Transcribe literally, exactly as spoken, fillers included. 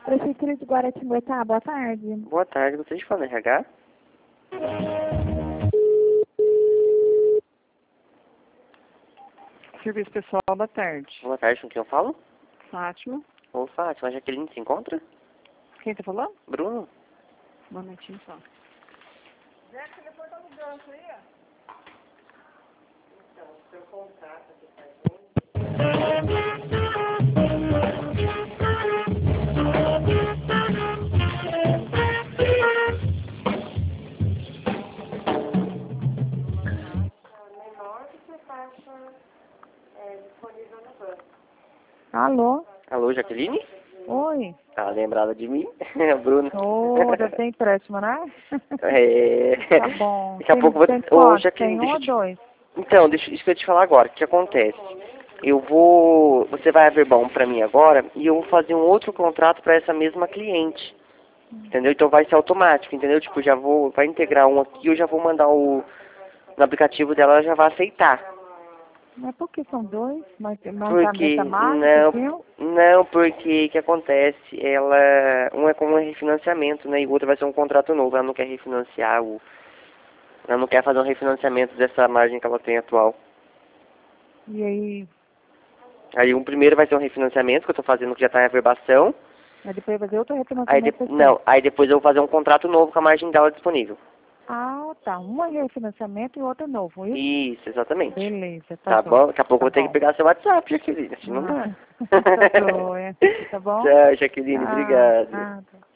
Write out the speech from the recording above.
Prefeitura de Guaratinguetá, boa tarde. Boa tarde, gostaria de falar no R H? Serviço pessoal, boa tarde. Boa tarde, com quem eu falo? Fátima. Ô, Fátima, a Jaqueline se encontra? Quem tá falando? Bruno? Um momentinho só. Zé, o telefone tá no gancho aí, ó. Então, seu contato aqui pra gente. Menor que você taxa é, disponível no banco. Alô? Alô, Jaqueline? Oi. Tá lembrada de mim? Bruno. Ô, já tem empréstimo, né? É... Tá bom. Daqui a Tem, pouco você... tem Ô, quanto? Jaqueline, Tem um deixa ou eu te... dois? Então, deixa, isso que eu ia te falar agora. O que acontece? Eu vou... Você vai averbar um pra mim agora e eu vou fazer um outro contrato pra essa mesma cliente. Entendeu? Então vai ser automático, entendeu? Tipo, já vou... Vai integrar um aqui, eu já vou mandar o... No aplicativo dela, ela já vai aceitar. Mas por que são dois? Mas mas Porque... a marca, Não, viu? não, porque o que acontece? Ela... Um é como um refinanciamento, né? E o outro vai ser um contrato novo. Ela não quer refinanciar o... Ela não quer fazer um refinanciamento dessa margem que ela tem atual. E aí? Aí um primeiro vai ser um refinanciamento, que eu estou fazendo que já está em averbação. Aí depois vai fazer outro Aí refinanciamento? de... Não, aí depois eu vou fazer um contrato novo com a margem dela disponível. Ah, tá. Um é refinanciamento e o outro é novo, isso? Isso, exatamente. Beleza, tá, Tá bom? Daqui a pouco tá eu vou ter bom. que pegar seu WhatsApp, Jaqueline. Assim não dá. Ah, tá, joia. Tá bom? Tchau, Jaqueline. Ah, Obrigado. nada.